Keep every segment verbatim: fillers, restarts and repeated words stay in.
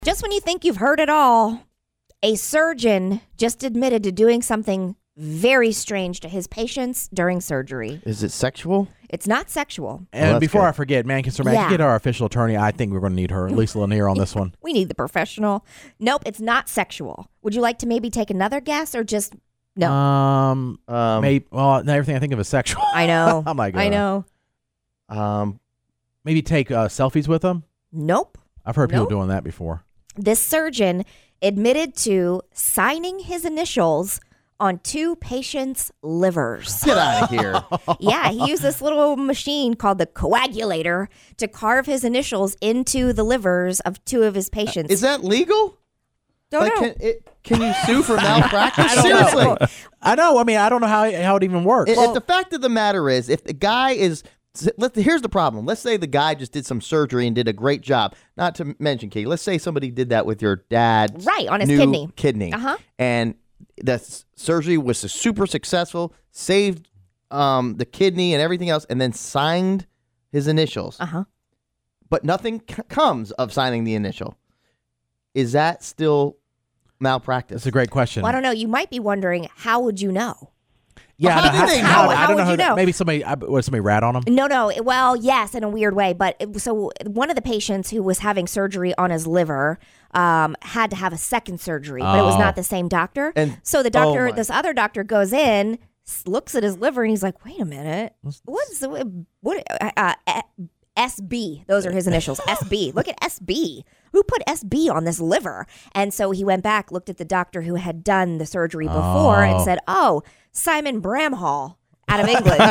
Just when you think you've heard it all, a surgeon just admitted to doing something very strange to his patients during surgery. Is it sexual? It's not sexual. And Well, before good. I forget, man, can man, Yeah. get our official attorney. I think we're going to need her, Lisa Lanier, on this one. We need the professional. Nope, it's not sexual. Would you like to maybe take another guess or just no? Um, Um, maybe. Well, now everything I think of is sexual. I know. I'm like, I uh, know. um, Maybe take uh, selfies with them. Nope. I've heard people Nope. doing that before. This surgeon admitted to signing his initials on two patients' livers. get out of here. Yeah, he used this little machine called the coagulator to carve his initials into the livers of two of his patients. Is that legal? Don't like, know. Can, it, can you sue for malpractice? I don't know. Seriously. I know. I mean, I don't know how how it even works. If- if the fact of the matter is, if the guy is, let here's the problem. Let's say the guy just did some surgery and did a great job. Not to mention, Katie, let's say somebody did that with your dad's Right, on his new kidney. kidney, Uh-huh. and the s- surgery was super successful, saved um, the kidney and everything else, and then signed his initials. Uh-huh. But nothing c- comes of signing the initial. Is that still malpractice? That's a great question. Well, I don't know. You might be wondering, how would you know? Yeah, Well, I how know- do they I know? don't- I How don't would know. you know? Maybe somebody, I- was somebody rat on him? No, no. it- Well, yes, in a weird way. But it, so one of the patients who was having surgery on his liver um, had to have a second surgery, but it was Oh. not the same doctor. And- so the oh doctor, my. this other doctor, goes in, s- looks at his liver, and he's like, "Wait a minute, what's the what?" Uh, uh, S B. Those are his initials. S B. Look at S B. Who put S B on this liver? And so he went back, looked at the doctor who had done the surgery before, and Oh. said, "Oh, Simon Bramhall." Out of England.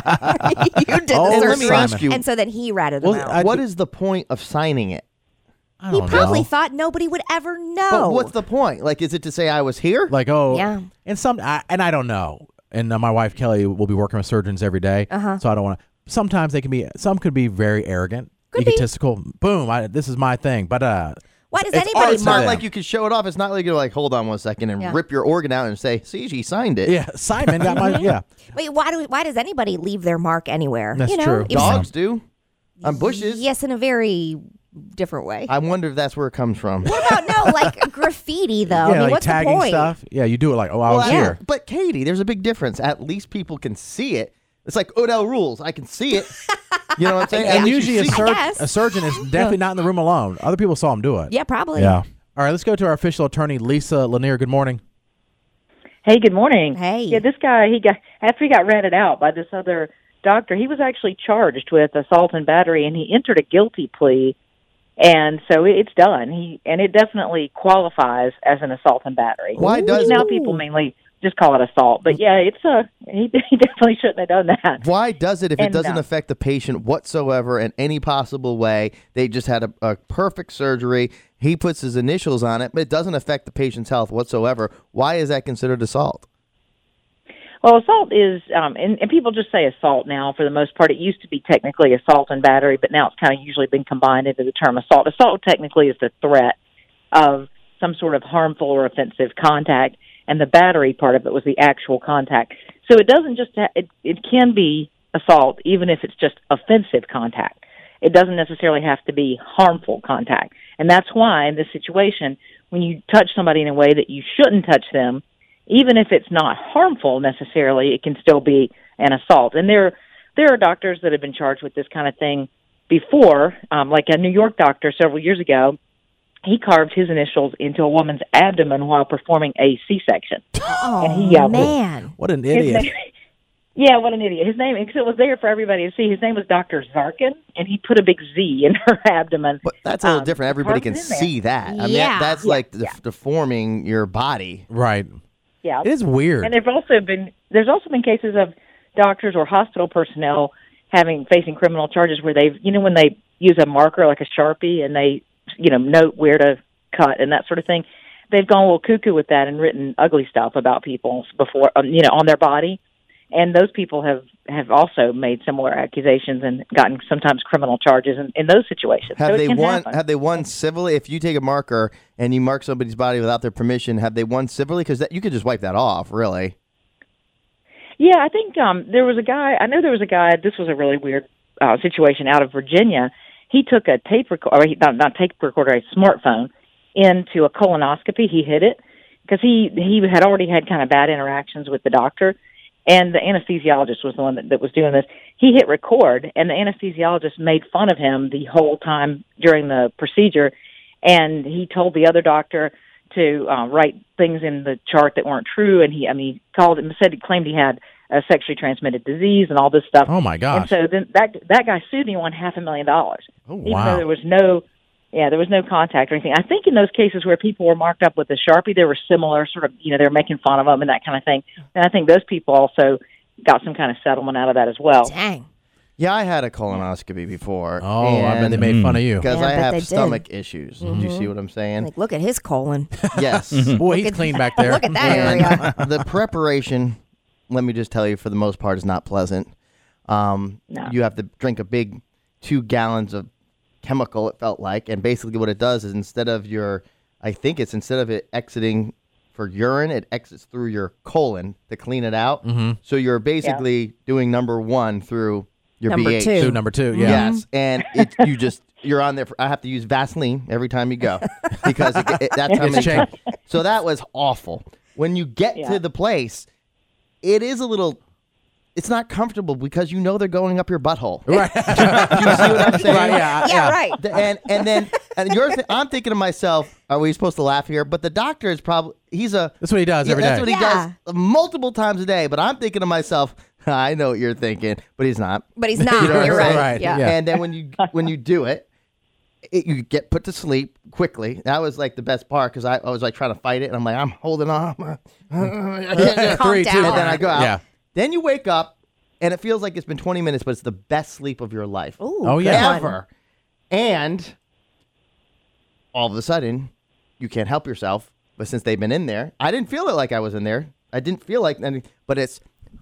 You did Oh, the And let surgery. me ask you, And so then he ratted him Well, out. I- what is the point of signing it? I He don't probably know. thought nobody would ever know. But what's the point? Like, is it to say I was here? Like, oh, Yeah. And some, I, and I don't know. And uh, my wife Kelly will be working with surgeons every day, Uh-huh. so I don't want to. Sometimes they can be. Some could be very arrogant, Could be. egotistical. Boom! I, this is my thing. But uh, Why does it's anybody art It's to not them. like you can show it off. It's not like you're like, hold on one second and Yeah. rip your organ out and say, see, she signed it. Yeah, Simon got my. Yeah, Wait, why do why does anybody leave their mark anywhere? That's you know, true. if- Dogs do. On bushes. Yes, in a very different way. I wonder if that's where it comes from. What about no, like graffiti though? yeah, I mean, like what's the tagging point? stuff. Yeah, you do it like, oh, I was Well, here. But Katie, there's a big difference. At least people can see it. It's like Odell rules. I can see it. You know what I'm saying? At And least you usually a, see it. sur- guess. a surgeon is definitely not in the room alone. Other people saw him do it. Yeah, probably. Yeah. All right, let's go to our official attorney, Lisa Lanier. Good morning. Hey, good morning. Hey. Yeah, this guy, he got after he got ratted out by this other doctor, he was actually charged with assault and battery, and he entered a guilty plea, and so it's done. He and it definitely qualifies as an assault and battery. Why Which does- now people mainly just call it assault, but yeah, it's a he, he definitely shouldn't have done that. Why does it if it And, doesn't uh, affect the patient whatsoever in any possible way? They just had a, a perfect surgery. He puts his initials on it, but it doesn't affect the patient's health whatsoever. Why is that considered assault? Well, assault is, um, and, and people just say assault now for the most part. It used to be technically assault and battery, but now it's kind of usually been combined into the term assault. Assault technically is the threat of some sort of harmful or offensive contact, and the battery part of it was the actual contact. So it doesn't just, ha- it, it can be assault even if it's just offensive contact. It doesn't necessarily have to be harmful contact. And that's why in this situation, when you touch somebody in a way that you shouldn't touch them, even if it's not harmful necessarily, it can still be an assault. And there, there are doctors that have been charged with this kind of thing before, um, like a New York doctor several years ago. He carved his initials into a woman's abdomen while performing a C-section. Oh And he, uh, man. What an His idiot. name- yeah, what an idiot. His name, because it was there for everybody to see, his name was Doctor Zarkin, and he put a big Z in her abdomen. But that's a little Um, different. Everybody carved can it in there. see that. I mean, Yeah. that, that's Yeah, like de- yeah. deforming your body. Right. Yeah. It is weird. And there've also been there's also been cases of doctors or hospital personnel having facing criminal charges where they've you know when they use a marker like a Sharpie and they you know note where to cut and that sort of thing, they've gone a little cuckoo with that and written ugly stuff about people before um, you know on their body, and those people have have also made similar accusations and gotten sometimes criminal charges in, in those situations. Have so it they can won? happen. Have they won civilly? If you take a marker and you mark somebody's body without their permission, have they won civilly? Because you could just wipe that off, really. Yeah, I think um, there was a guy. I know there was a guy. This was a really weird uh, situation out of Virginia. He took a tape recorder, or he, not, not tape recorder, a smartphone, into a colonoscopy. He hid it because he he had already had kind of bad interactions with the doctor, and the anesthesiologist was the one that, that was doing this. He hit record, and the anesthesiologist made fun of him the whole time during the procedure, and he told the other doctor to uh, write things in the chart that weren't true, and he, I mean, he called him, said he claimed he had a sexually transmitted disease and all this stuff. Oh my gosh! And so then that that guy sued me and won half a million dollars, Oh even wow! though there was no, yeah, there was no contact or anything. I think in those cases where people were marked up with a Sharpie, there were similar sort of, you know, they were making fun of them and that kind of thing. And I think those people also got some kind of settlement out of that as well. Dang. Yeah, I had a colonoscopy before. Oh, I bet they made fun of you. Because Yeah, I I bet have they did. stomach issues. Do you see what I'm saying? Like, look at his colon. Yes. Boy, he's at- clean back there. Look at that And area. the preparation, let me just tell you, for the most part, is not pleasant. Um, No. You have to drink a big two gallons of chemical, it felt like. And basically what it does is instead of your, I think it's instead of it exiting for urine, it exits through your colon to clean it out. Mm-hmm. So you're basically doing number one through your Number B H. two. So number two, yeah. Yes, and it, you just you're on there. For, I have to use Vaseline every time you go because it, it, that's how It's many. changed. So that was awful. When you get Yeah. to the place, it is a little. It's not comfortable because you know they're going up your butthole. Right. Do you see what I'm saying? Right, yeah, Yeah, right. The- And and then and you're th- I'm thinking to myself, are we supposed to laugh here? But the doctor is probably he's a That's what he does yeah, every day. that's what he Yeah. does multiple times a day. But I'm thinking to myself, I know what you're thinking, but he's not. But he's not. You know what You're I'm saying? right. Right, Yeah. yeah. And then when you when you do it, it, you get put to sleep quickly. That was like the best part because I, I was like trying to fight it, and I'm like, I'm holding on. I can't do it. Calm Three, two, down. And then I go out. Yeah. Then you wake up, and it feels like it's been twenty minutes, but it's the best sleep of your life Ooh, Oh, good yeah. one. ever. And all of a sudden, you can't help yourself. But since they've been in there, I didn't feel it like I was in there. I didn't feel like any, but it's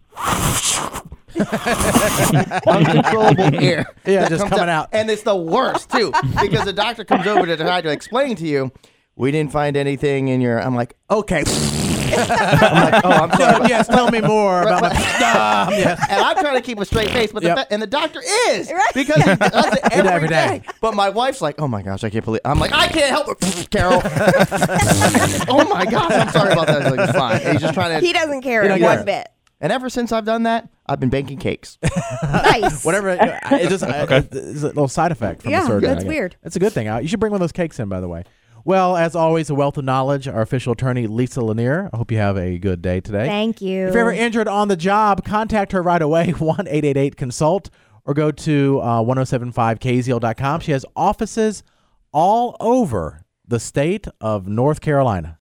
uncontrollable air. Yeah, that just comes coming out. And it's the worst, too, because the doctor comes over to try to explain to you, we didn't find anything in your. I'm like, okay. I'm like, oh, I'm sorry. about- yes, tell me more about my. Um, yes. And I'm trying to keep a straight face, but Yep. the, and the doctor is Right. because he does it every, every day. day. But my wife's like, "Oh my gosh, I can't believe." I'm like, "I can't help it, Carol." Oh my gosh, I'm sorry about that. He's like, it's fine. And he's just trying to. He doesn't care He one doesn't care. bit. And ever since I've done that, I've been baking cakes. Nice. Whatever. It just okay. It's a little side effect from Yeah, the surgery. that's I guess. weird. That's a good thing. Uh, You should bring one of those cakes in, by the way. Well, as always, a wealth of knowledge. Our official attorney, Lisa Lanier. I hope you have a good day today. Thank you. If you're ever injured on the job, contact her right away, one eight eight eight consult, or go to uh, ten seventy-five K Z L dot com. She has offices all over the state of North Carolina.